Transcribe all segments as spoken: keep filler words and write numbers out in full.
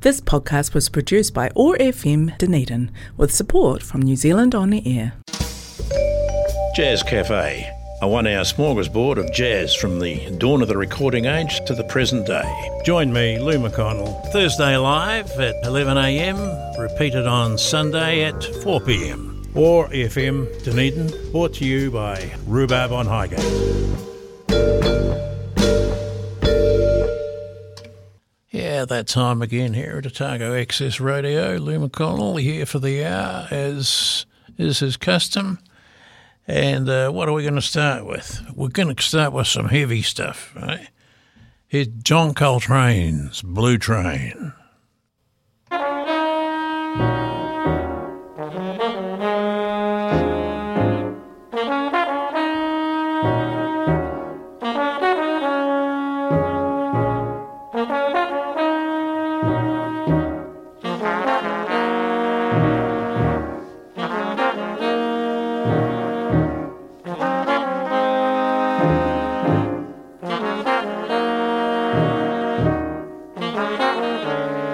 This podcast was produced by O A R F M Dunedin with support from New Zealand On the Air. Jazz Cafe, a one-hour smorgasbord of jazz from the dawn of the recording age to the present day. Join me, Lou McConnell, Thursday live at eleven a m, repeated on Sunday at four p m. O A R F M Dunedin, brought to you by Rhubarb on Highgate. Yeah, that time again here at Otago Access Radio. Lou McConnell here for the hour, as is his custom. And uh, what are we going to start with? We're going to start with some heavy stuff, right? Here's John Coltrane's Blue Train. Thank you.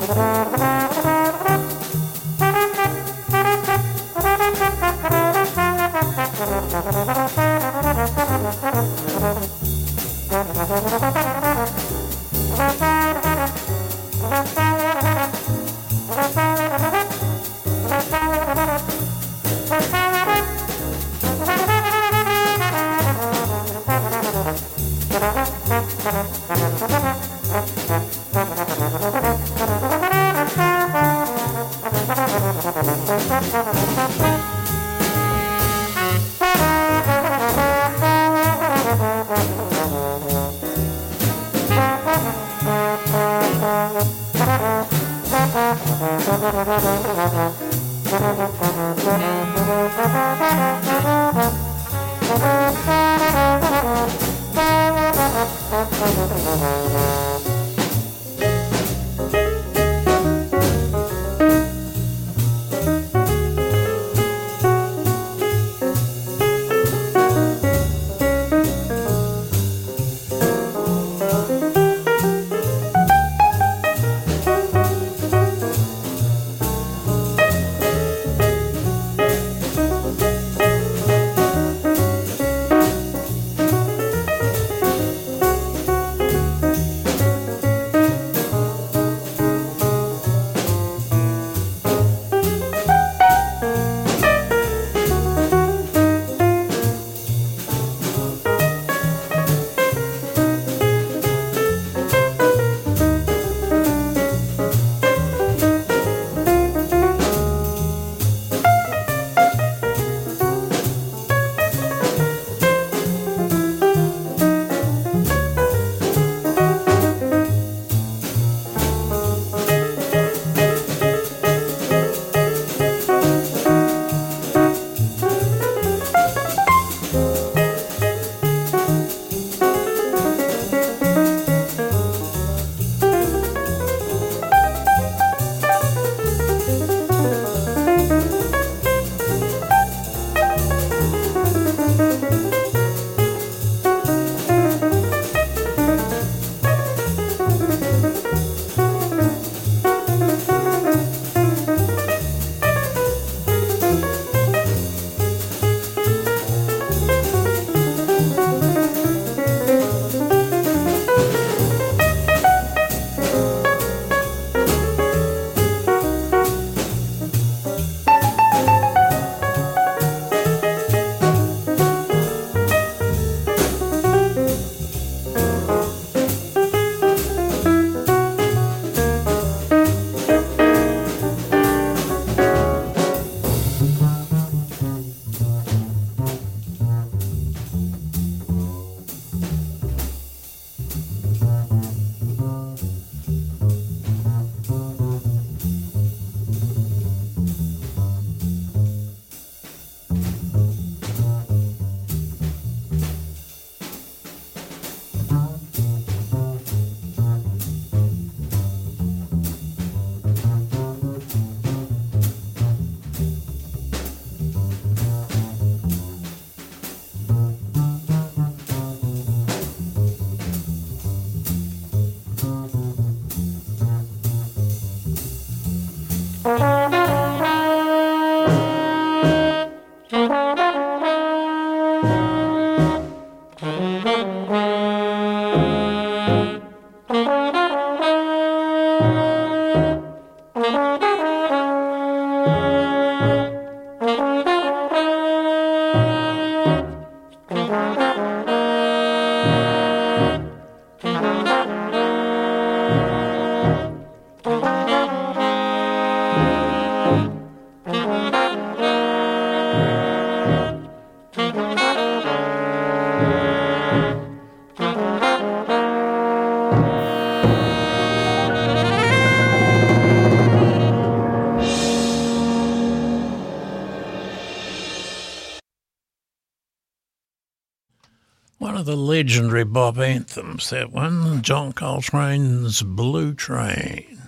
One of the legendary Bop anthems, that one, John Coltrane's Blue Train.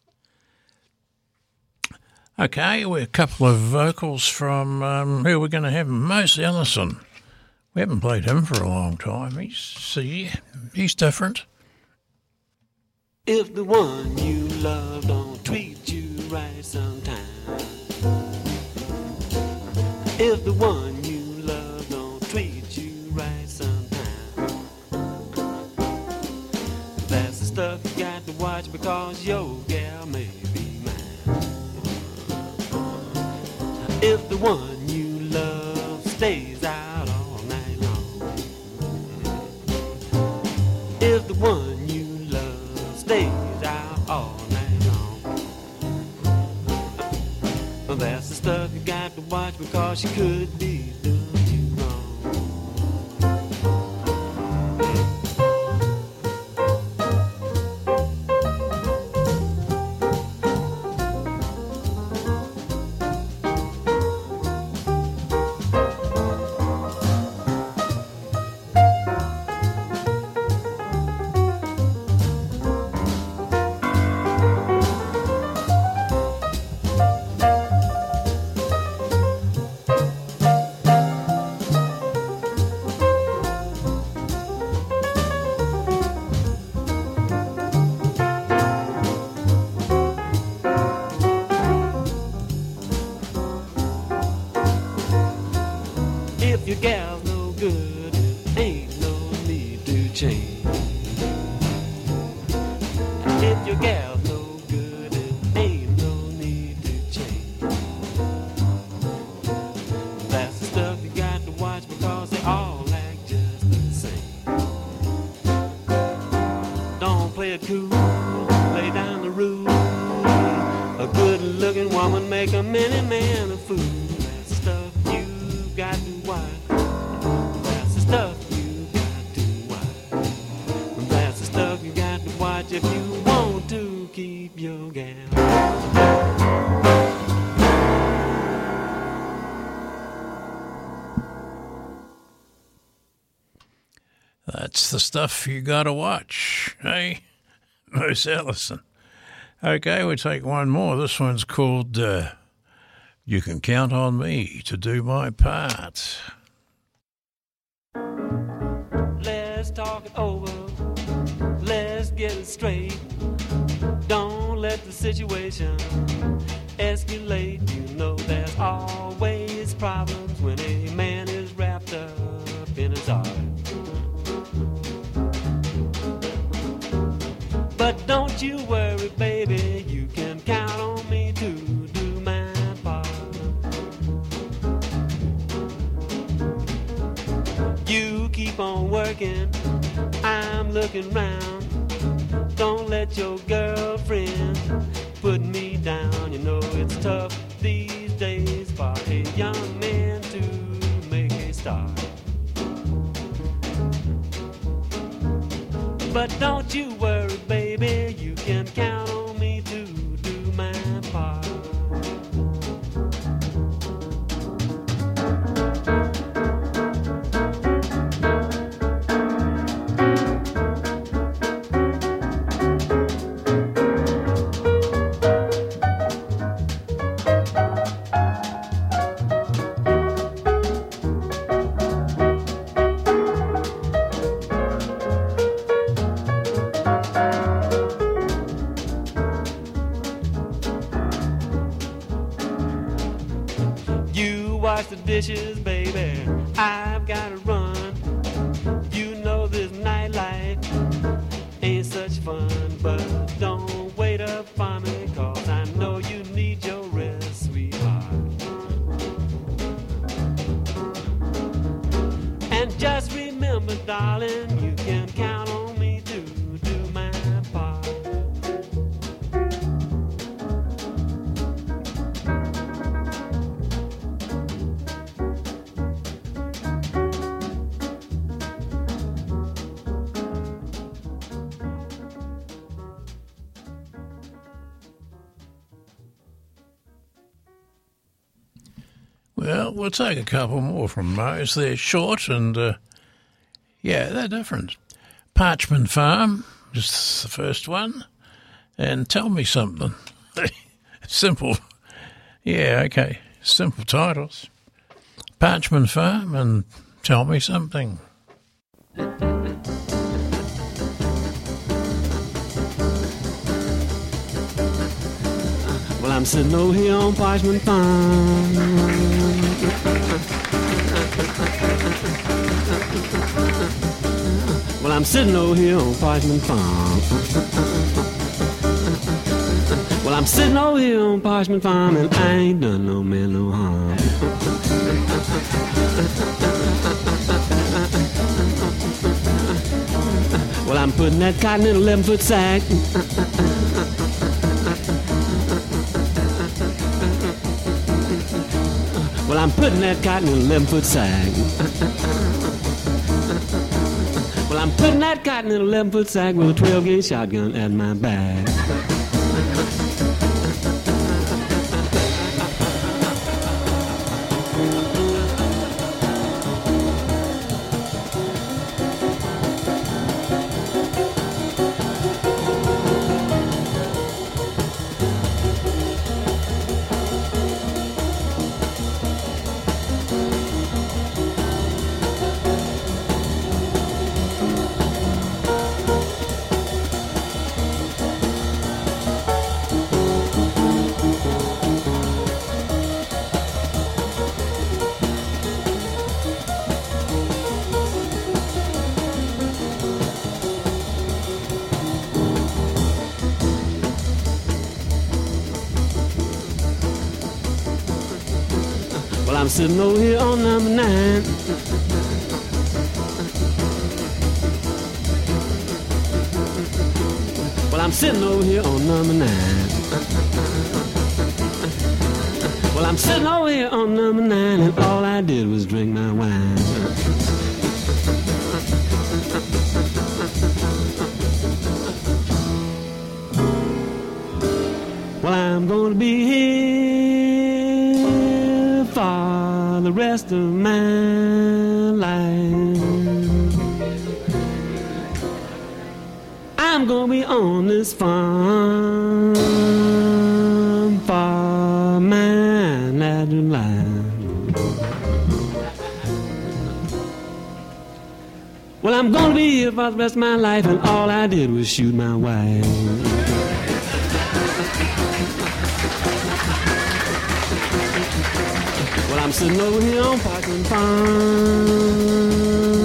Okay, we're a couple of vocals from, um, who we're going to have, Mose Allison. We haven't played him for a long time. He's, see, he's different. If the one you love don't If the one you love don't treat you right sometime, that's the stuff you got to watch, because your gal may be mine. If the one you love stays out all night long, if the one you love stays out all night long, that's the stuff you got to watch, because she could be doing you wrong. If your gal's no good, it ain't no need to change. If your gal's no good, it ain't no need to change. That's the stuff you got to watch, because they all act just the same. Don't play it cool, lay down the rule. A good-looking woman make a many man a fool. That's the stuff you got to watch. That's the stuff you got to watch. That's the stuff you got to watch if you want to keep your gal. That's the stuff you gotta watch, hey? Moose Ellison. Okay, we take one more. This one's called uh, You Can Count on Me to Do My Part. Let's talk it over. Let's get it straight. Don't let the situation escalate. You know there's always problems when a man is wrapped up in his heart. But don't you worry, baby, you can count on me to do my part. You keep on working, I'm looking round. Don't let your girlfriend put me down. You know it's tough these days for a young man to make a start. But don't you worry, baby, you can count on me to do my part. The dishes, baby, I've gotta run. You know this nightlife ain't such fun, but don't wait up for me, cause I know you need your rest, sweetheart. And just remember, darling, you can count on me to do my part. Well, we'll take a couple more from Mose. They're short and, uh, yeah, they're different. Parchment Farm, just the first one. And Tell Me Something. Simple. Yeah, okay. Simple titles. Parchment Farm and Tell Me Something. Well, I'm sitting over here on Parchment Farm. Well, I'm sitting over here on Parchment Farm. Well, I'm sitting over here on Parchment Farm, and I ain't done no man no harm. Well, I'm putting that cotton in a eleven-foot sack. Well, I'm putting that cotton in an eleven-foot sack. Well, I'm putting that cotton in an eleven-foot sack with a twelve-gauge shotgun at my back. I'm sitting over here on number nine. Well, I'm sitting over here on number nine. Well, I'm sitting over here on number nine, and all I did was drink my wine. Well, I'm gonna be here for the rest of my life. I'm gonna be on this farm for my natural life. Well, I'm gonna be here for the rest of my life, and all I did was shoot my wife. Well, I'm sitting over here on Parkland Farm.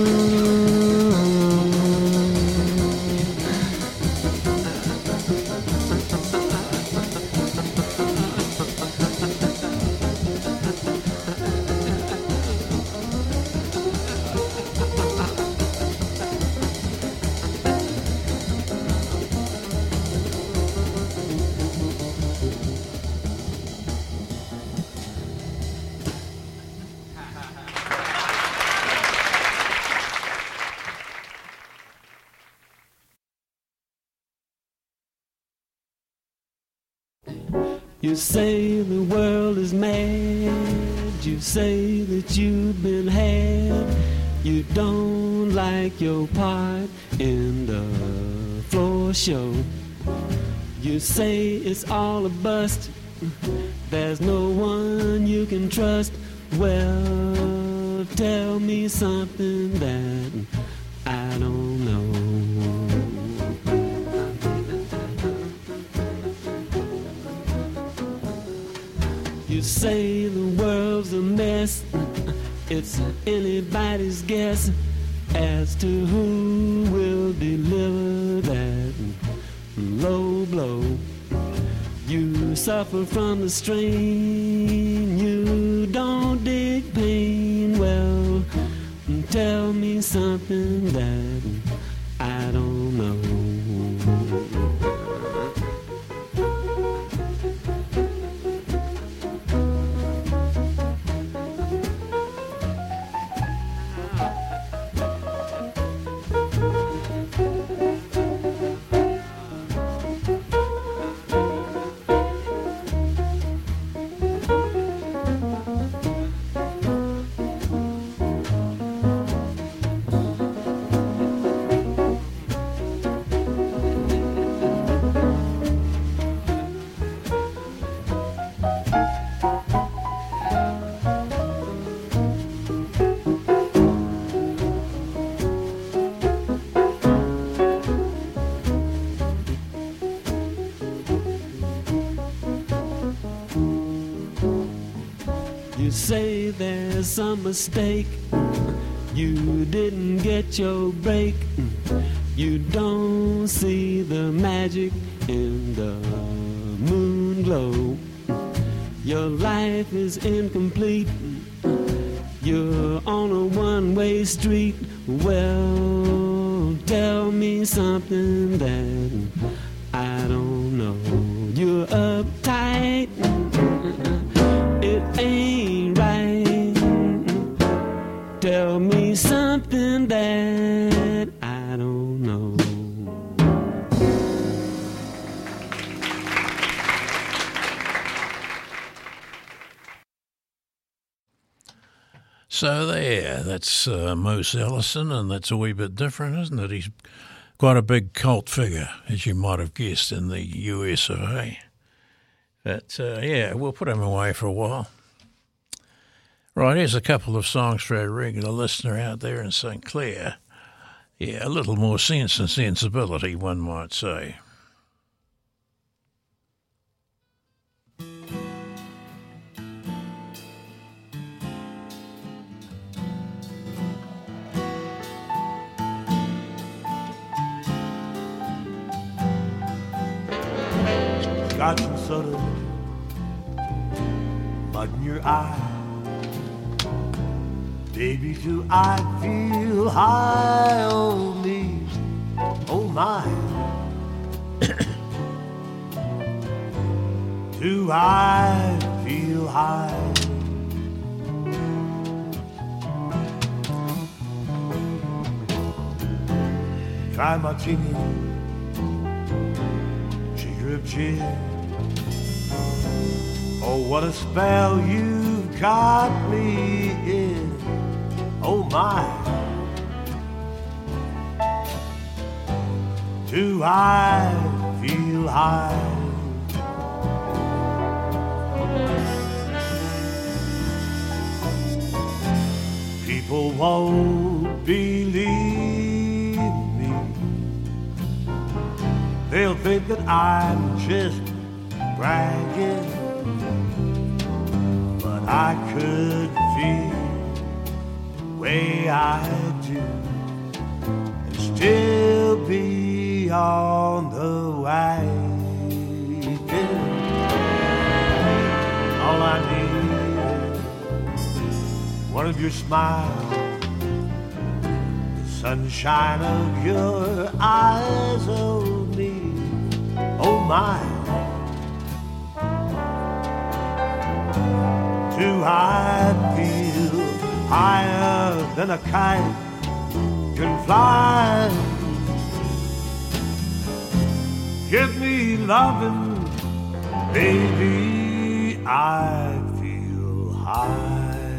You say the world is mad, you say that you've been had, you don't like your part in the floor show. You say it's all a bust, there's no one you can trust. Well, tell me something that I don't know. You say the world's a mess, it's anybody's guess as to who will deliver that low blow. You suffer from the strain, you don't dig pain. Well, tell me something that I don't know. You say there's some mistake, you didn't get your break. You don't see the magic in the moon glow. Your life is incomplete, you're on a one-way street. Well, tell me something that I don't know. You're uptight, it ain't right. Tell me something that I don't know. So there, that's uh, Moose Ellison, and that's a wee bit different, isn't it? He's quite a big cult figure, as you might have guessed, in the U S of A. But, uh, yeah, we'll put him away for a while. Right, here's a couple of songs for our regular listener out there in Saint Clair. Yeah, a little more sense and sensibility, one might say. Got some soda mud in your eye. Baby, do I feel high on me? Oh my. Do I feel high? Try martini, shaker of gin. Oh, what a spell you've got me in. Oh my, do I feel high? People won't believe me. They'll think that I'm just bragging, but I could feel way I do and still be on the wagon. All I need is one of your smiles, the sunshine of your eyes on me. Oh my, do I feel higher than a kite can fly? Give me loving, baby, I feel high.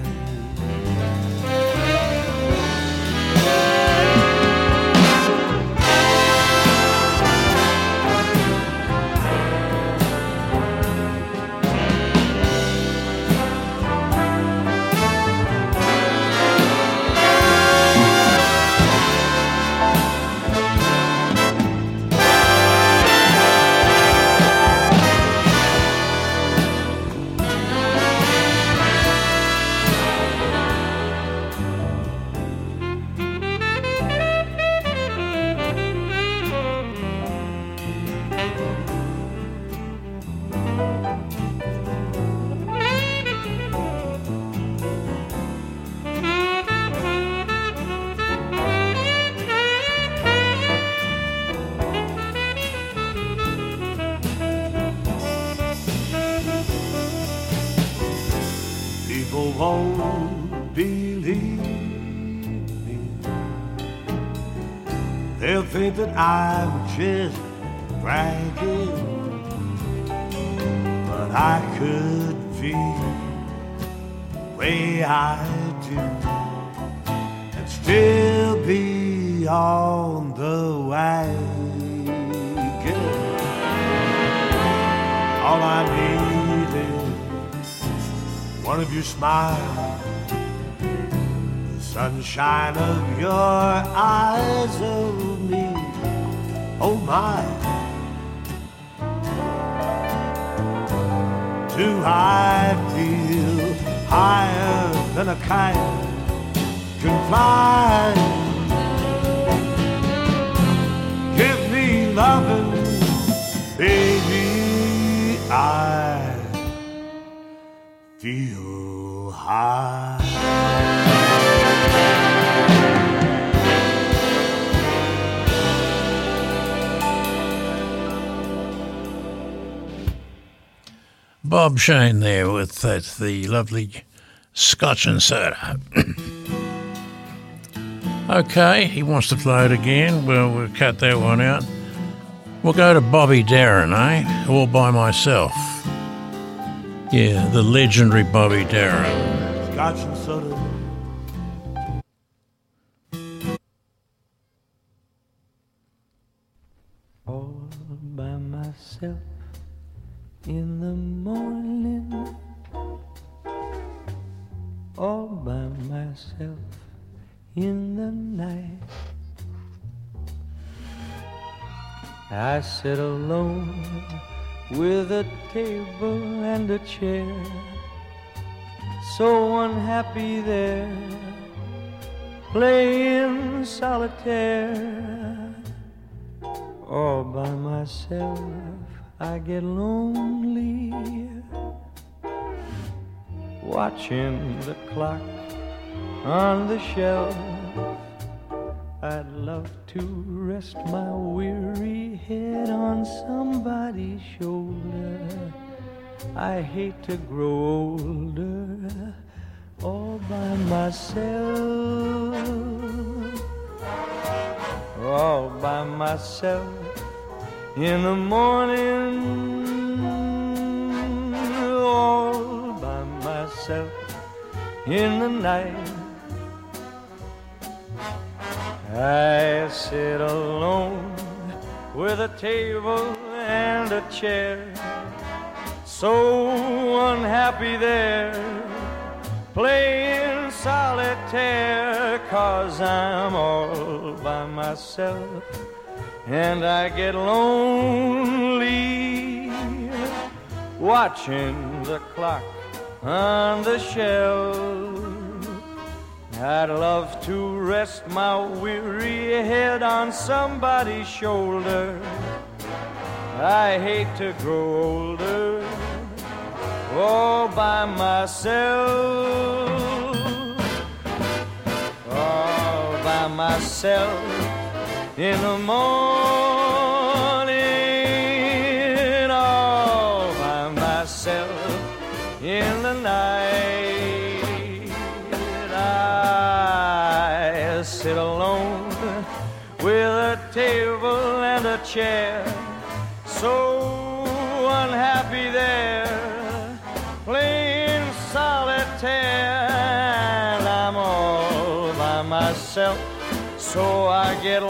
People won't believe me. They'll think that I'm just bragging, but I could feel the way I do and still be on the wagon. All I need is one of your smiles, the sunshine of your eyes on me. Oh my, do I feel higher than a kite can fly. Give me loving, baby, I feel high. Bob Shane there with that, the lovely Scotch and soda. Okay, he wants to play it again. Well, we'll cut that one out. We'll go to Bobby Darin, eh? All by myself. Yeah, the legendary Bobby Darin. Scotch and soda. All by myself in the morning, all by myself in the night. I sit alone with a table and a chair, so unhappy there, playing solitaire. All by myself I get lonely, watching the clock on the shelf. I'd love to rest my weary head on somebody's shoulder. I hate to grow older all by myself, all by myself in the morning, all by myself in the night. I sit alone with a table and a chair, so unhappy there, playing solitaire, 'cause I'm all by myself and I get lonely, watching the clock on the shelf. I'd love to rest my weary head on somebody's shoulder. I hate to grow older all by myself, all by myself in the morning, all by myself in the night. I sit alone with a table and a chair, so unhappy there, playing solitaire. And I'm all by myself, so I get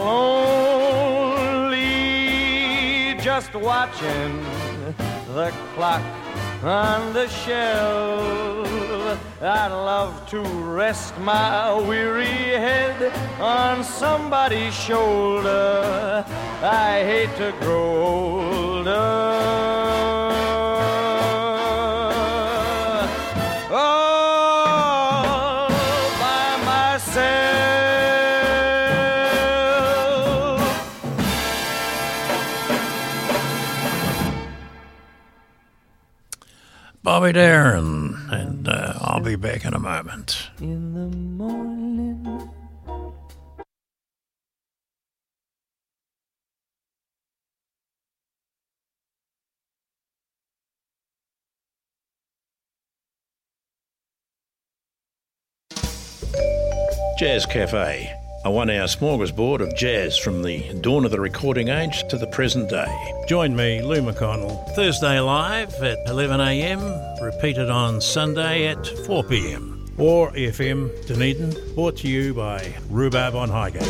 lonely, just watching the clock on the shelf. I'd love to rest my weary head on somebody's shoulder. I hate to grow older all by myself. Bobby Darin, and uh, I'll be back in a moment. In the morning, Jazz Cafe, a one-hour smorgasbord of jazz from the dawn of the recording age to the present day. Join me, Lou McConnell, Thursday live at eleven a m, repeated on Sunday at four p m. Or F M Dunedin, brought to you by Rhubarb on Highgate.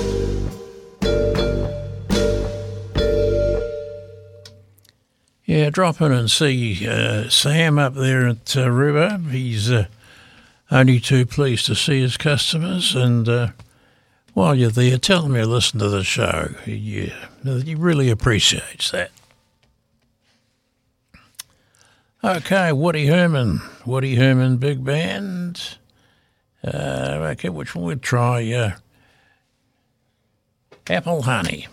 Yeah, drop in and see uh, Sam up there at uh, Rhubarb. He's uh, only too pleased to see his customers, and uh, while you're there, tell him you listen to the show. He, uh, he really appreciates that. Okay, Woody Herman. Woody Herman Big Band. Uh, okay, which one we'll try? Uh, Apple Honey.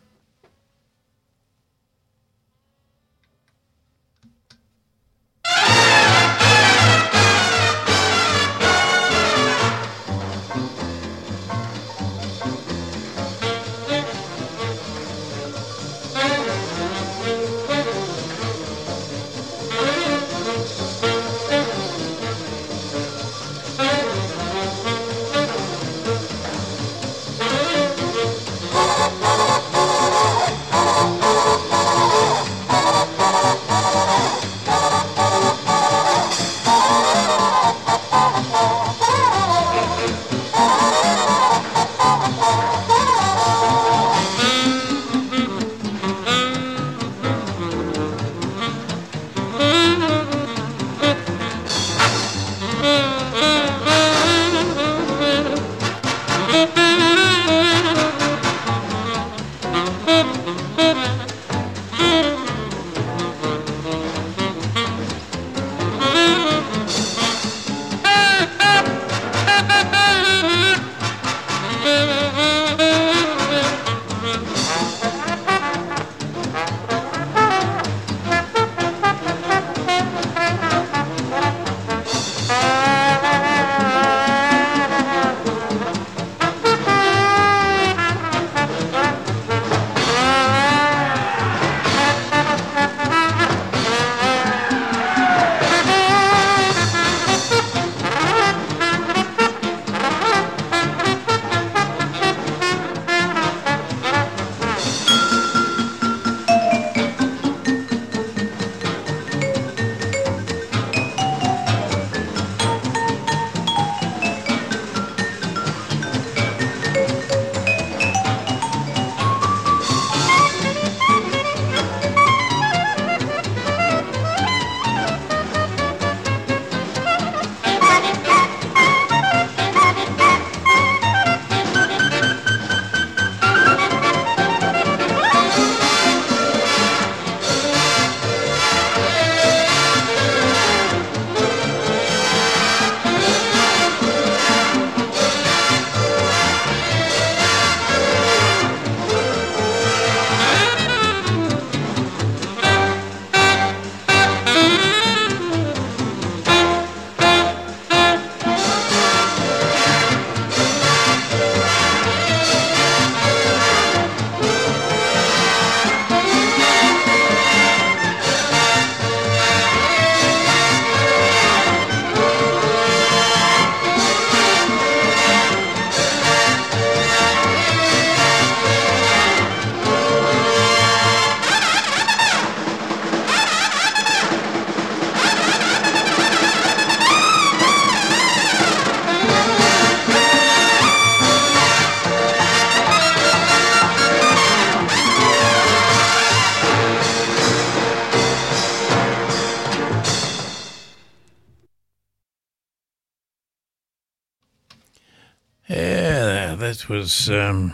Yeah, that was, um,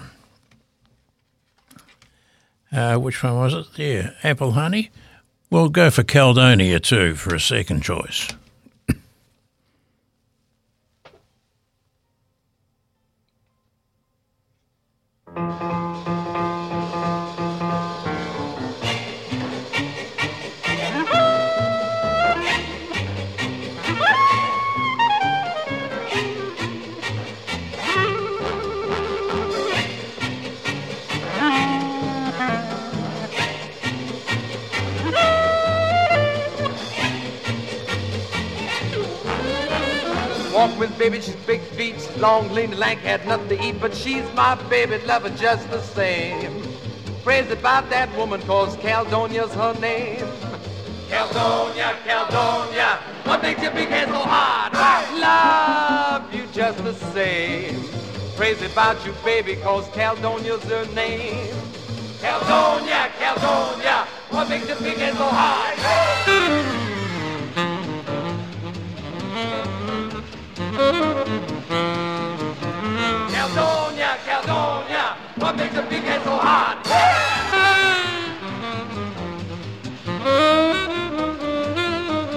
uh, which one was it? Yeah, Apple Honey. We'll go for Caledonia too for a second choice. Walk with baby, she's big feet, she's long, lean, and lank, had nothing to eat, but she's my baby, lover just the same. Crazy about that woman, cause Caledonia's her name. Caledonia, Caledonia, what makes your big head so hard? I love you just the same. Crazy about you, baby, cause Caledonia's her name. Caledonia, Caledonia, what makes your big head so hard? Caledonia, Caledonia, what makes a big head so hard?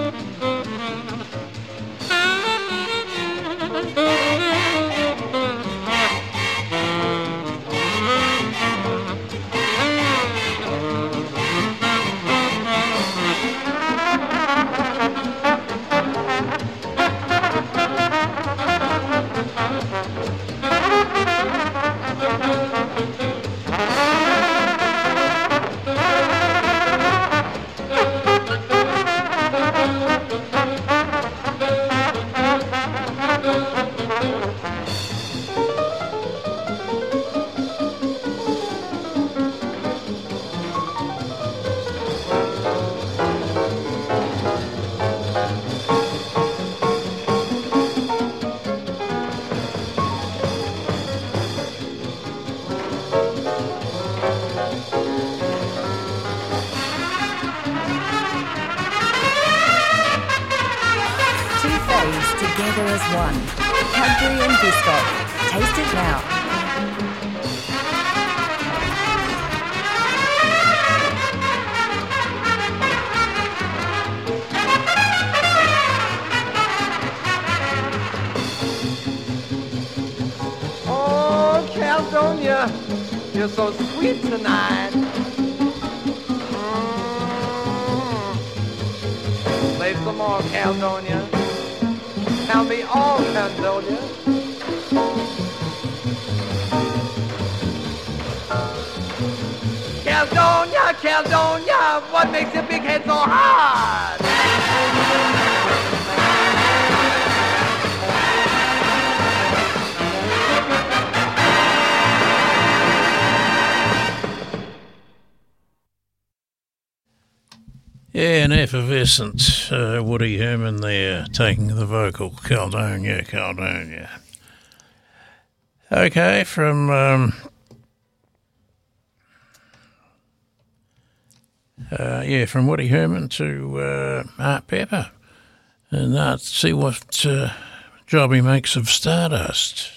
bodies together as one. Cadbury and Biscoff. Taste it now. Oh, Caledonia, you're so sweet tonight. Mm. Play some more, Caledonia. Tell me all, Caledonia. Caledonia, Caledonia, what makes your big head so hard? Yeah, an effervescent uh, Woody Herman there, taking the vocal. Caledonia, Caledonia. Okay, from um, uh, yeah, from Woody Herman to uh, Art Pepper, and let's see what uh, job he makes of Stardust.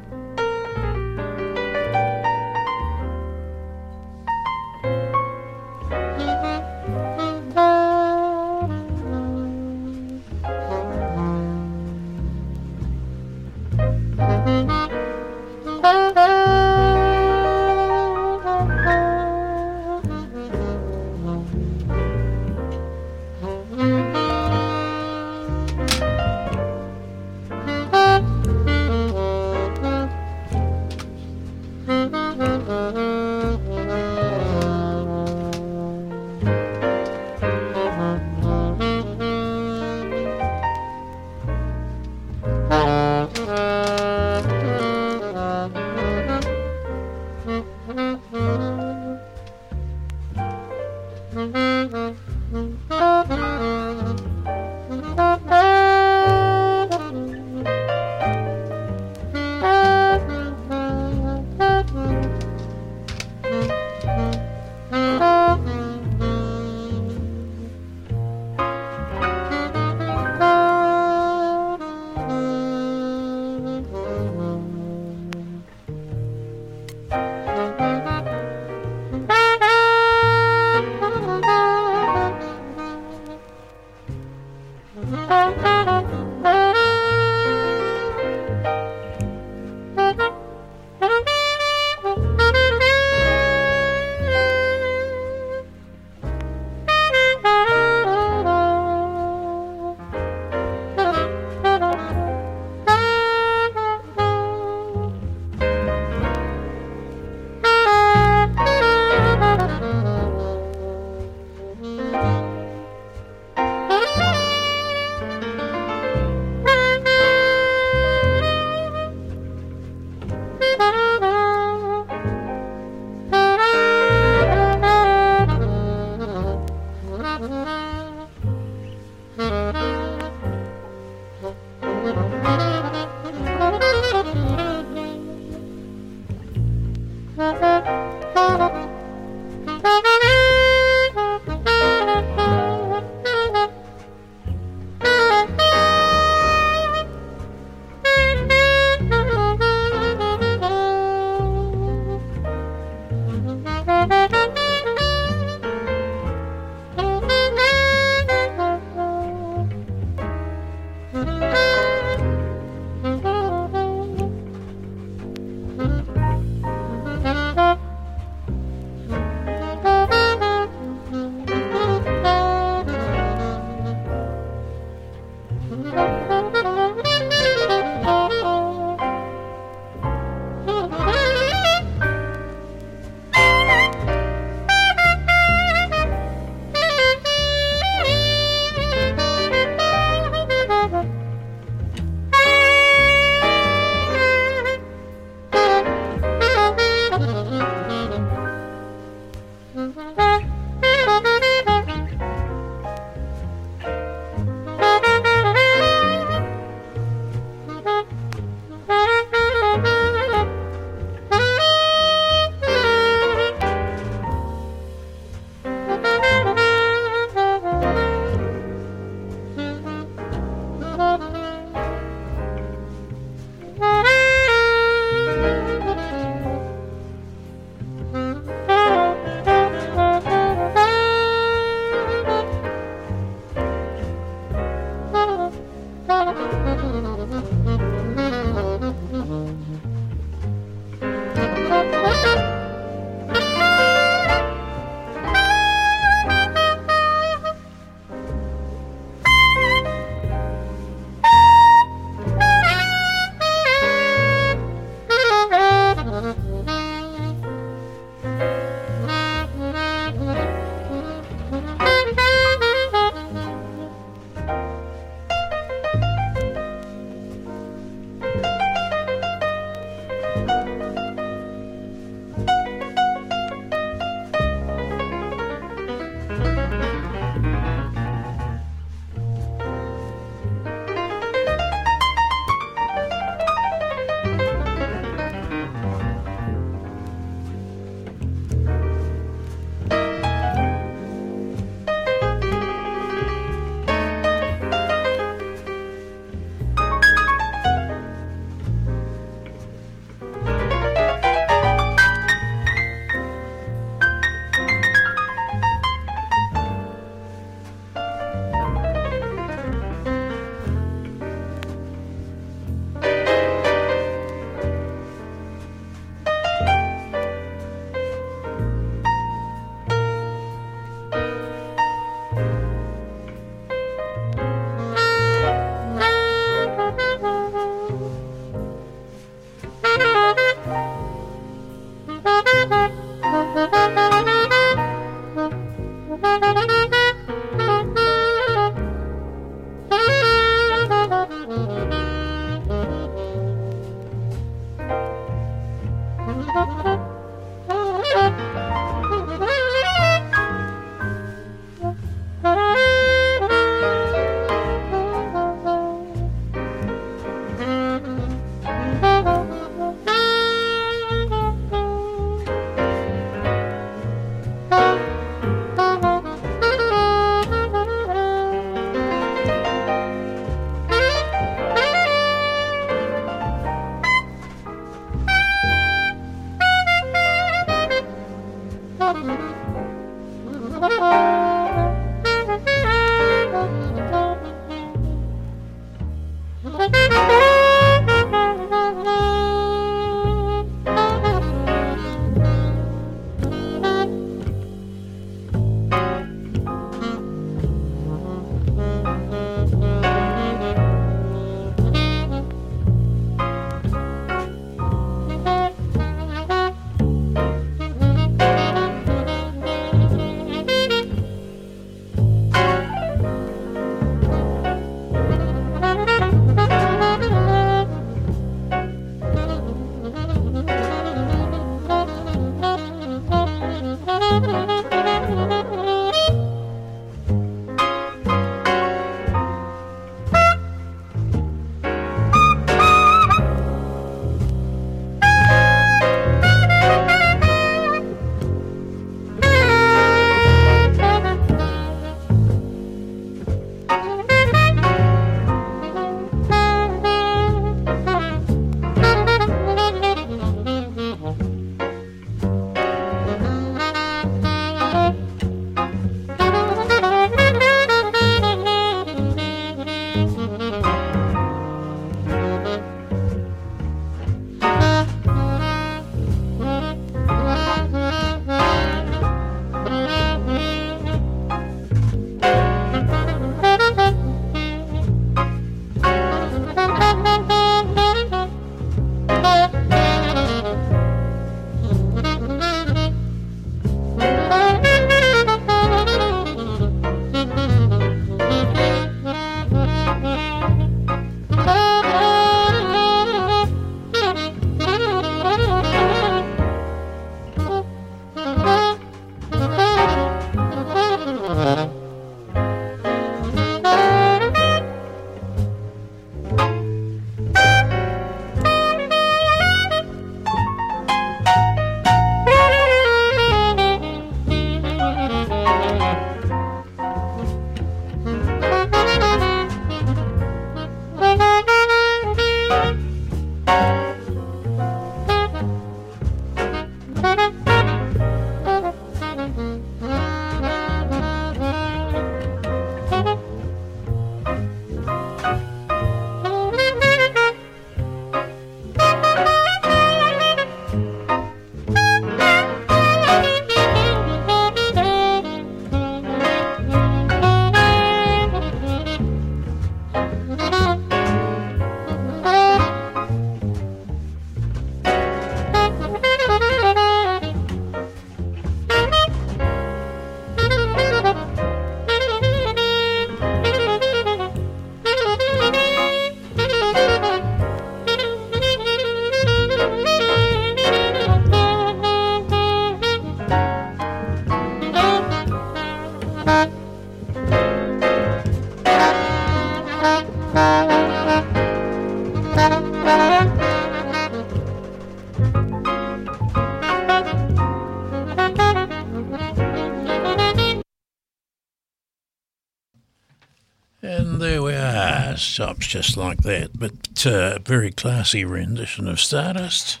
And there we are, stops just like that. But uh, very classy rendition of Stardust.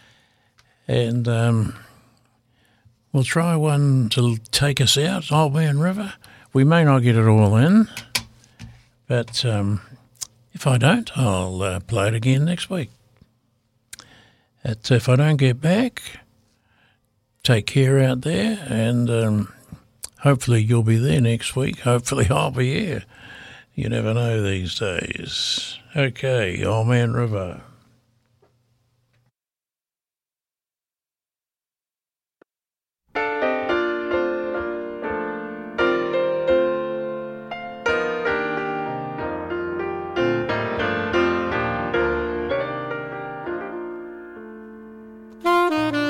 And um, we'll try one to take us out, Old Man River. We may not get it all in, but um, if I don't, I'll uh, play it again next week. But if I don't get back, take care out there, and um, hopefully you'll be there next week. Hopefully I'll be here. You never know these days. Okay, Old Man River. Thank you.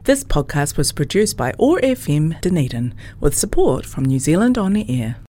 This podcast was produced by O A R F M Dunedin with support from New Zealand On the Air.